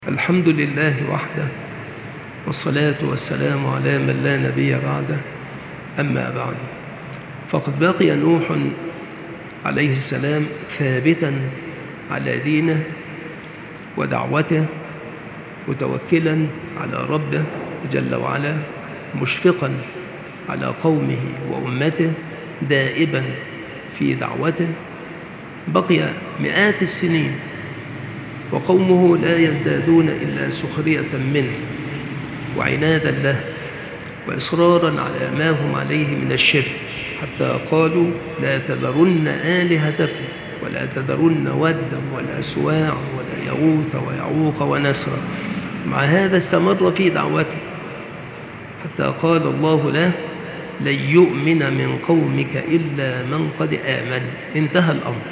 الحمد لله وحده، والصلاة والسلام على من لا نبي بعده. أما بعد، فقد بقي نوح عليه السلام ثابتا على دينه ودعوته، متوكلا على ربه جل وعلا، مشفقا على قومه وأمته، دائبا في دعوته. بقي مئات السنين وقومه لا يزدادون إلا سخرية منه وعنادا له وإصرارا على ما هم عليه من الشرك، حتى قالوا: لا تذرن آلهتكم ولا تذرن ودا ولا سواع ولا يغوث ويعوق ونسرا. مع هذا استمر في دعوته حتى قال الله له: لن يؤمن من قومك إلا من قد آمن. انتهى الأمر،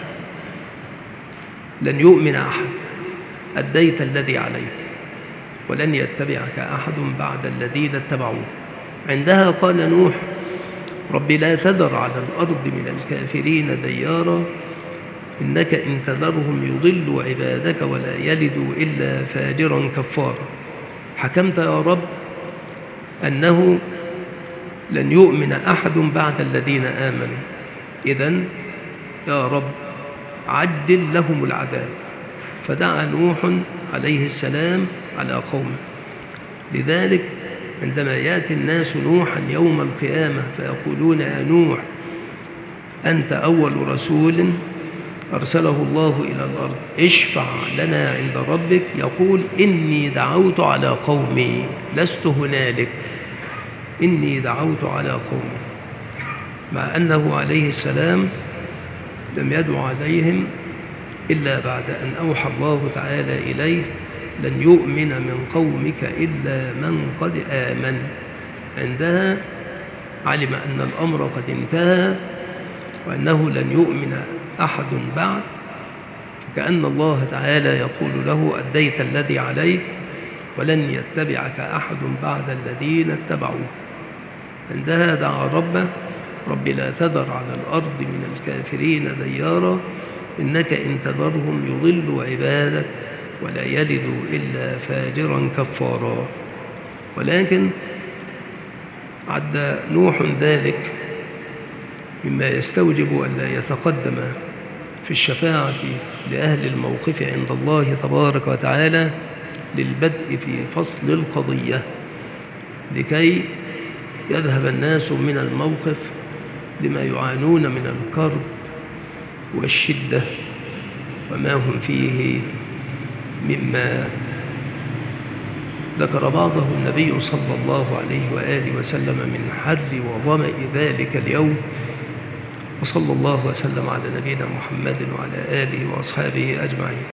لن يؤمن أحد، أديت الذي عليك، ولن يتبعك أحد بعد الذين اتبعوه. عندها قال نوح: رب لا تذر على الأرض من الكافرين ديارا، إنك إن تذرهم يضلوا عبادك ولا يلدوا إلا فاجرا كفارا. حكمت يا رب أنه لن يؤمن أحد بعد الذين آمنوا، إذن يا رب عجل لهم العذاب. فدعا نوح عليه السلام على قومه. لذلك عندما يأتي الناس نوحا يوم القيامة فيقولون: يا نوح أنت أول رسول أرسله الله إلى الأرض، اشفع لنا عند ربك، يقول: إني دعوت على قومي، لست هنالك، إني دعوت على قومي. مع أنه عليه السلام لم يدعو عليهم إلا بعد أن أوحى الله تعالى إليه: لن يؤمن من قومك إلا من قد آمن. عندها علم أن الأمر قد انتهى وأنه لن يؤمن أحد بعد، فكأن الله تعالى يقول له: أديت الذي عليك ولن يتبعك أحد بعد الذين اتبعوه. عندها دعا ربه: رب لا تذر على الأرض من الكافرين ديارا، إنك إن تذرهم يضلوا عبادك ولا يلدوا إلا فاجرا كفارا. ولكن عد نوح ذلك مما يستوجب أن لا يتقدم في الشفاعة لأهل الموقف عند الله تبارك وتعالى للبدء في فصل القضية، لكي يذهب الناس من الموقف لما يعانون من الكرب والشدة وما هم فيه مما ذكر بعضه النبي صلى الله عليه وآله وسلم من حر وظمأ ذلك اليوم. وصلى الله وسلم على نبينا محمد وعلى آله وأصحابه أجمعين.